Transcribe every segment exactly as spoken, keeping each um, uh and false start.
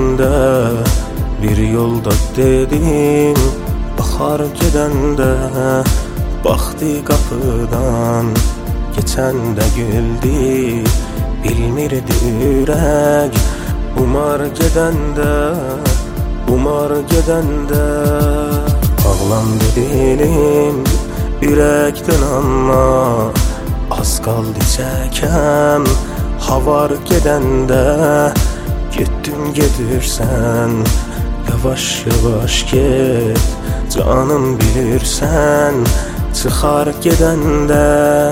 gedəndə bir yolda dedim, baxar gedəndə baxdı qapıdan, keçəndə güldü, bilmirdi ürək. Umar gedəndə, umar gedəndə ağlandı dilim ürəkdən, amma az qaldı çəkəm. Havar gedəndə getdim gedirsən, yavaş yavaş get canım bilirsən, çıxar gedəndə.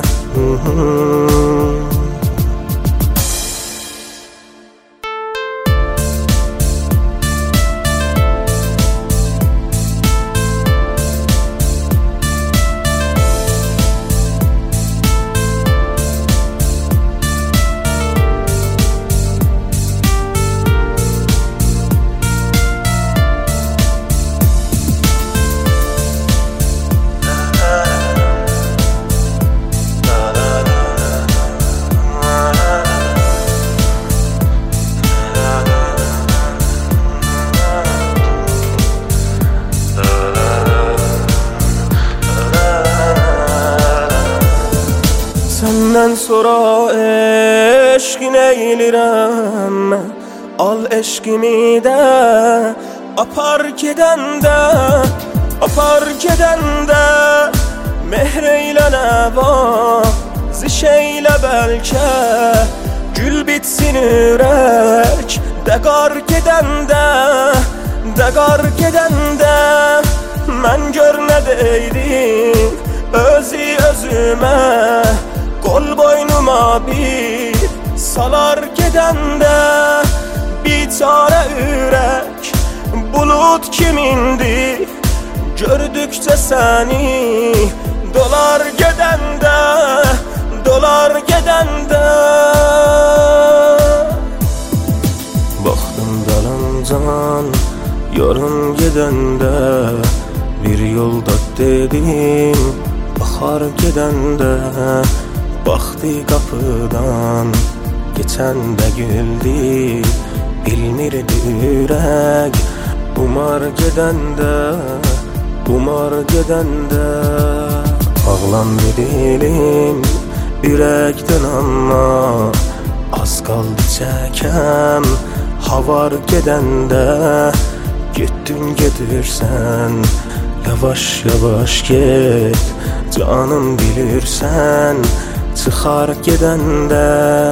Səndən sonra eşq neylirəm mən, al eşqimi də apar gedəndə, apar gedəndə mehr eylə nəvaziş eylə, bəlkə gül bitsin ürək dəqar gedəndə, dəqar gedəndə. Mən gör nə deydim özü özümə, qol boynuma bir salar gedəndə. Biçarə ürək bulut kimindi, gördükcə səni dolar gedəndə, dolar gedəndə. Baxdım dalıncan yarım gedəndə, bir yolda dedim, baxar gedəndə baxdı qapıdan, keçəndə güldü, bilmirdi ürək. Umar gedəndə, umar gedəndə ağlandı dilim ürəkdən, amma az qaldı çəkəm. Havar gedəndə getdim gedirsən, yavaş yavaş get canım bilirsən, çıxar gedəndə.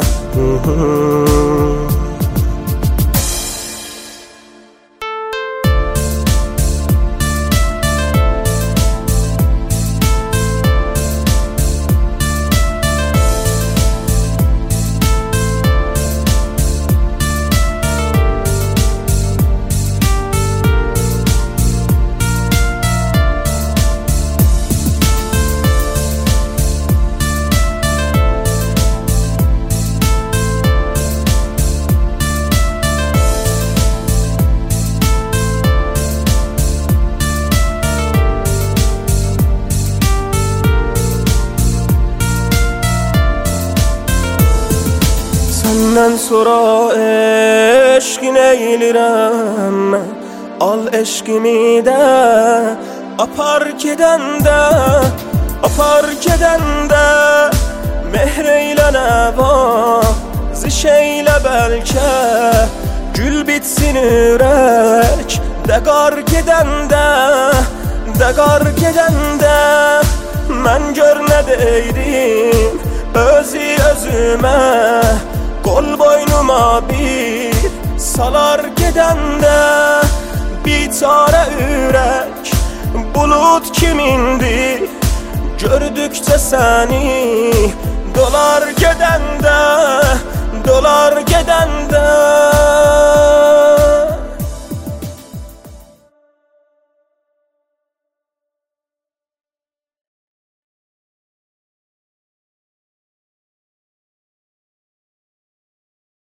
Səndən sonra eşq neylirəm mən, al eşqimi də apar gedəndə, apar gedəndə mehr eylə nəvaziş eylə, bəlkə gül bitsin ürək dəqar gedəndə, dəqar gedəndə. Mən gör nə deydim özü özümə, qol boynuma bir salar gedəndə. Biçarə ürək bulut kimindi, gördükcə səni dolar gedəndə, dolar gedəndə.